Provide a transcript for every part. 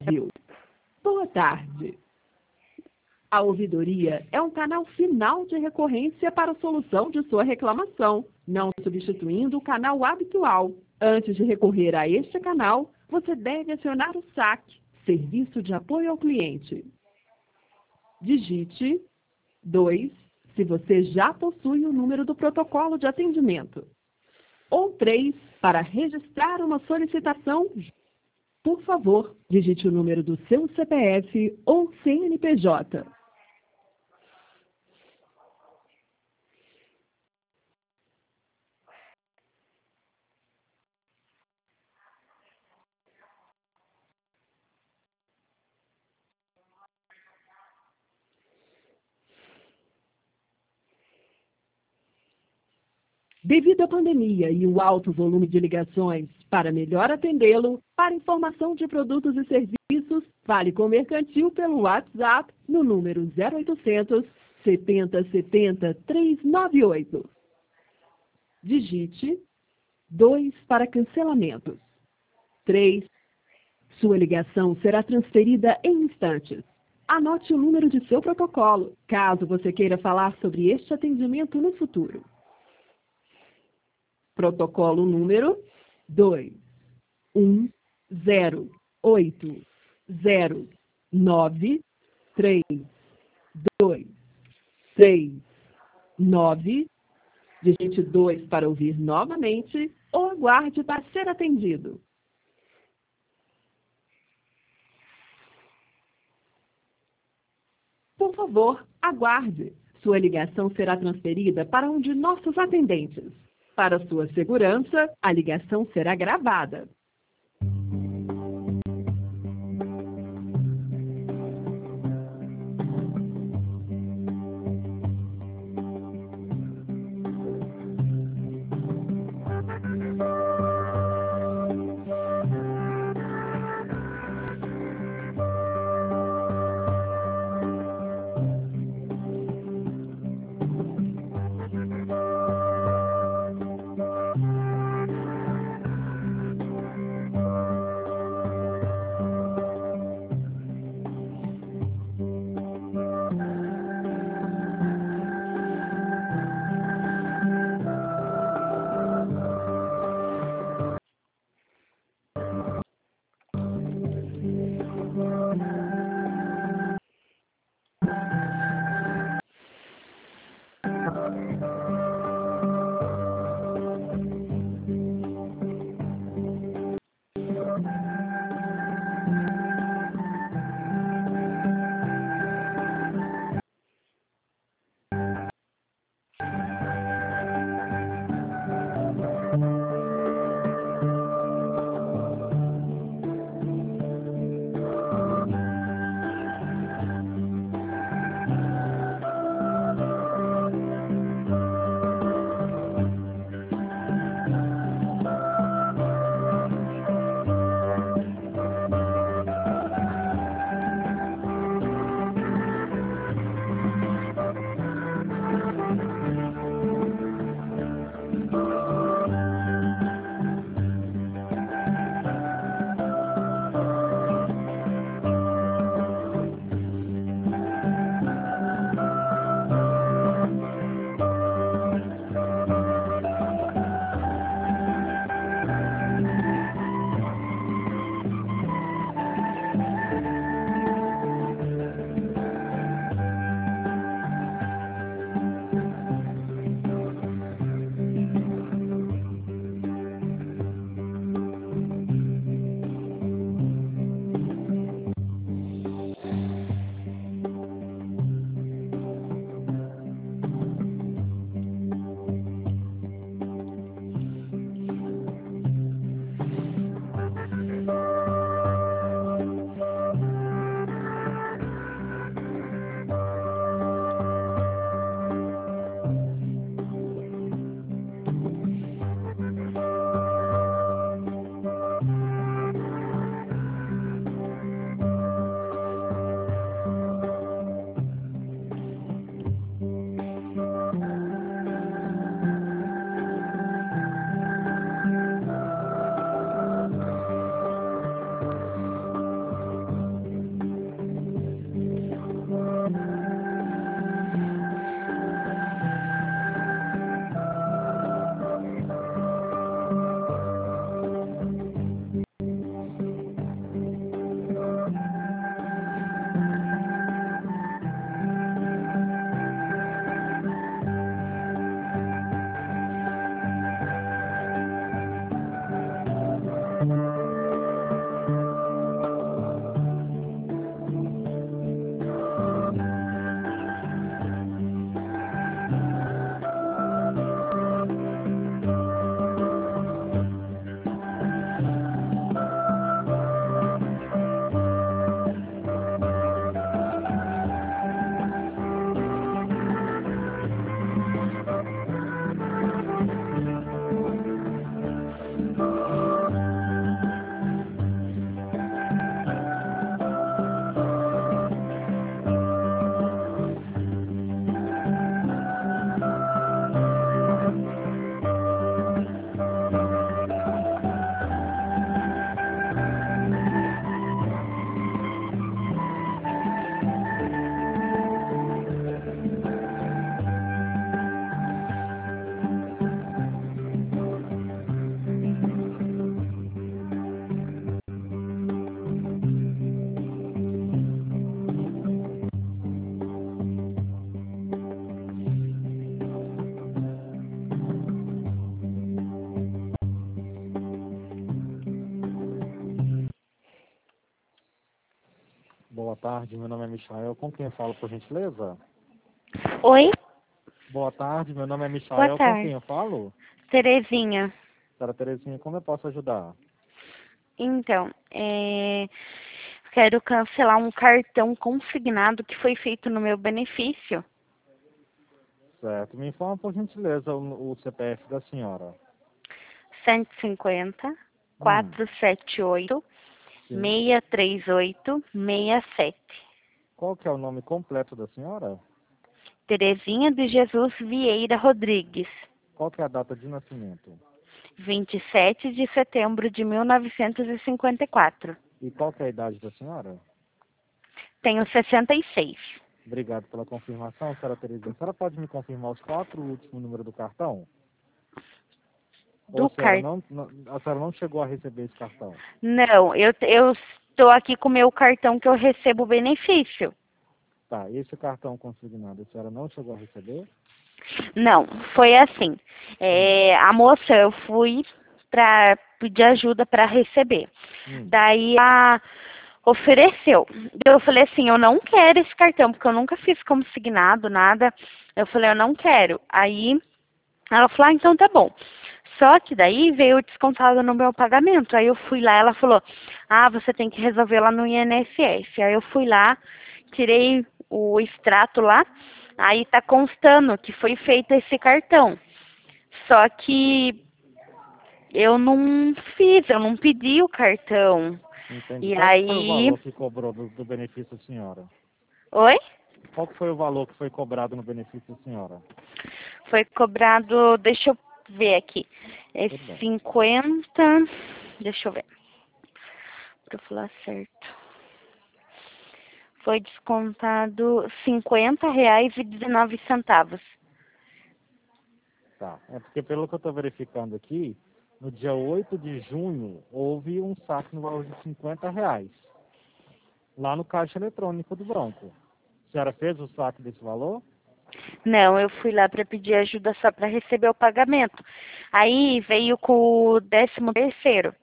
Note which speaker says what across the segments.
Speaker 1: Brasil. Boa tarde. A ouvidoria é um canal final de recorrência para a solução de sua reclamação, não substituindo o canal habitual. Antes de recorrer a este canal, você deve acionar o SAC, Serviço de Apoio ao Cliente. Digite 2 se você já possui o número do protocolo de atendimento, ou 3 para registrar uma solicitação. Por favor, digite o número do seu CPF ou CNPJ. Devido à pandemia e o alto volume de ligações, para melhor atendê-lo, para informação de produtos e serviços, fale com o Mercantil pelo WhatsApp no número 0800 70 70 398. Digite 2 para cancelamentos. 3. Sua ligação será transferida em instantes. Anote o número de seu protocolo, caso você queira falar sobre este atendimento no futuro. Protocolo número 2 1 0 8 0 9 3 2 6 9. Digite 2 para ouvir novamente ou aguarde para ser atendido. Por favor, aguarde. Sua ligação será transferida para um de nossos atendentes. Para sua segurança, a ligação será gravada.
Speaker 2: Boa tarde, meu nome é Michael. Com quem eu falo, por gentileza?
Speaker 3: Oi,
Speaker 2: Boa tarde, meu nome é
Speaker 3: boa
Speaker 2: Michael. Com quem
Speaker 3: tarde.
Speaker 2: eu falo?
Speaker 3: Terezinha.
Speaker 2: Senhora Terezinha, como eu posso ajudar?
Speaker 3: Então, quero cancelar um cartão consignado que foi feito no meu benefício.
Speaker 2: Certo. Me informa, por gentileza, o CPF da senhora.
Speaker 3: 150
Speaker 2: Hum,
Speaker 3: 478
Speaker 2: sim.
Speaker 3: 638 67.
Speaker 2: Qual que é o nome completo da senhora?
Speaker 3: Terezinha de Jesus Vieira Rodrigues.
Speaker 2: Qual que é a data de nascimento?
Speaker 3: 27 de setembro de 1954.
Speaker 2: E qual que é a idade da senhora?
Speaker 3: Tenho 66.
Speaker 2: Obrigado pela confirmação, senhora Terezinha. A senhora pode me confirmar os 4 últimos números do cartão? Ou
Speaker 3: Do cartão.
Speaker 2: a senhora não chegou a receber esse cartão?
Speaker 3: Não, eu estou aqui com o meu cartão que eu recebo benefício.
Speaker 2: Tá, esse cartão consignado, a senhora não chegou a receber?
Speaker 3: Não, foi assim.
Speaker 2: Hum,
Speaker 3: A moça, eu fui para pedir ajuda para receber.
Speaker 2: hum,
Speaker 3: Daí ela ofereceu. Eu falei assim, eu não quero esse cartão, porque eu nunca fiz como signado, nada. Eu falei, eu não quero. Aí ela falou, ah, então tá bom. Só que daí veio descontado no meu pagamento. Aí eu fui lá, ela falou, ah, você tem que resolver lá no INSS. Aí eu fui lá, tirei o extrato lá, aí tá constando que foi feito esse cartão. Só que eu não fiz, eu não pedi o cartão.
Speaker 2: entendi.
Speaker 3: E
Speaker 2: Qual que foi o
Speaker 3: aí,
Speaker 2: valor que cobrou do benefício da senhora?
Speaker 3: oi?
Speaker 2: Qual que foi o valor que foi cobrado no benefício da senhora?
Speaker 3: Foi cobrado, deixa eu ver aqui. É
Speaker 2: Tudo bem.
Speaker 3: 50, deixa eu ver, pra eu falar certo. Foi descontado R$ 50,19.
Speaker 2: Tá. É porque pelo que eu estou verificando aqui, no dia 8 de junho, houve um saque no valor de R$ 50, lá no caixa eletrônico do Bronco. A senhora fez o saque desse valor?
Speaker 3: Não, eu fui lá para pedir ajuda só para receber o pagamento. Aí veio com o 13º.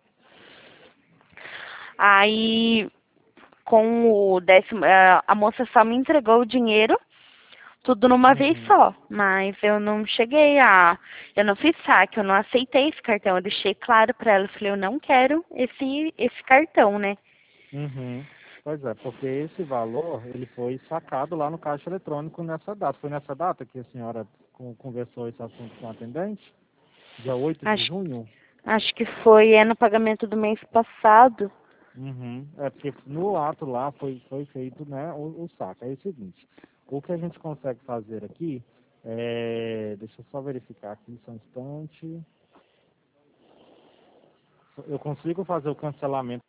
Speaker 3: Aí com o décimo, a moça só me entregou o dinheiro, tudo numa vez
Speaker 2: Uhum.
Speaker 3: só. Mas eu não fiz saque, eu não aceitei esse cartão. Eu deixei claro para ela, eu falei, eu não quero esse cartão, né?
Speaker 2: Uhum. Pois é, porque esse valor, ele foi sacado lá no caixa eletrônico nessa data. Foi nessa data que a senhora conversou esse assunto com a atendente? Dia 8 de
Speaker 3: Acho,
Speaker 2: junho?
Speaker 3: acho que foi no pagamento do mês passado.
Speaker 2: Uhum. É porque no ato lá foi feito, né, o saque. É o seguinte, o que a gente consegue fazer aqui deixa eu só verificar aqui só um instante. Eu consigo fazer o cancelamento